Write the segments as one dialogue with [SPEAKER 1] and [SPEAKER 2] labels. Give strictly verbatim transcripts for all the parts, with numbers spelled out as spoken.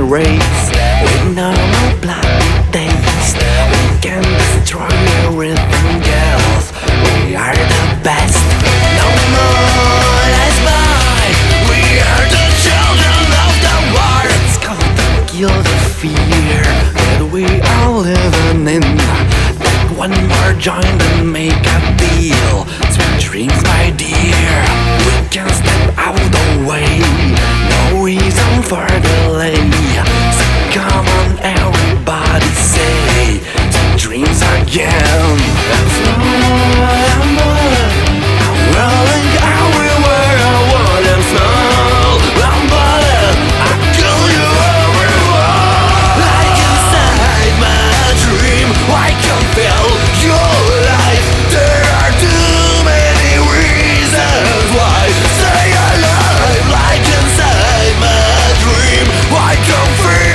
[SPEAKER 1] race with no more bloody taste. We can destroy everything else. We are the best. No more let's buy. We are the children of the war. It's called to kill the fear that we are living in. Take one more joint and make a deal. Sweet dreams, my dear. We can step out the way. No reason for delay. So come on, everybody, say sweet dreams again. That's not I'm I'm rolling everywhere. I want them small. I'm balling. I kill you everywhere. Like inside my dream, I can feel your life. There are too many reasons why. Stay alive. Like inside my dream, I can feel.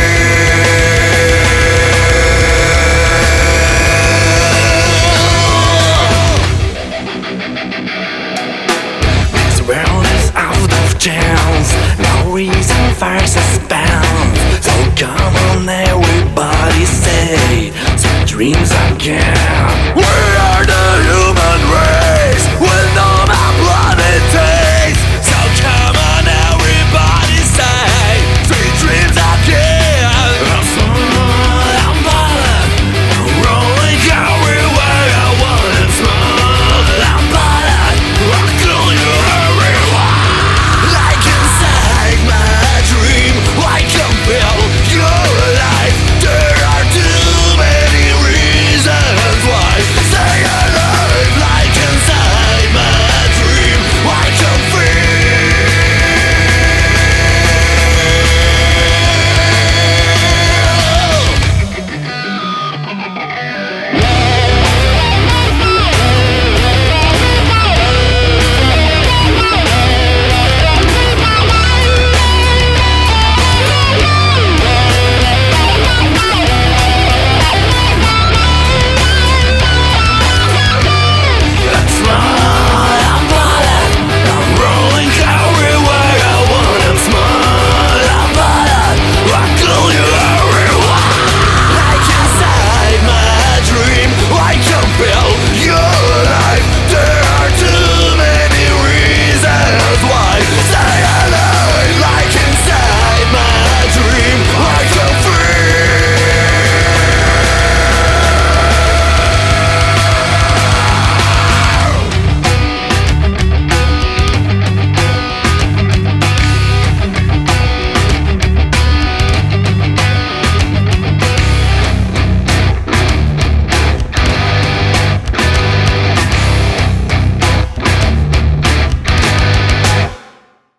[SPEAKER 1] This world is out of chance. No reason for suspense. So come on, everybody, say sweet dreams again.